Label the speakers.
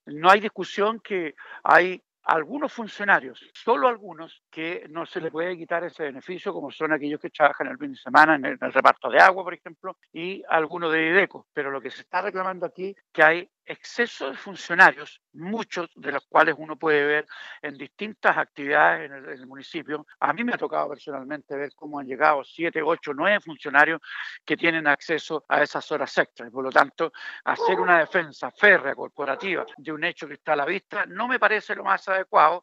Speaker 1: No hay discusión que hay algunos funcionarios, solo algunos, que no se les puede quitar ese beneficio, como son aquellos que trabajan el fin de semana en el reparto de agua, por ejemplo, y algunos de IDECO. Pero lo que se está reclamando aquí, que hay exceso de funcionarios, muchos de los cuales uno puede ver en distintas actividades en el municipio. A mí me ha tocado personalmente ver cómo han llegado 7, 8, 9 funcionarios que tienen acceso a esas horas extras. Y por lo tanto, hacer una defensa férrea, corporativa, de un hecho que está a la vista, no me parece lo más adecuado,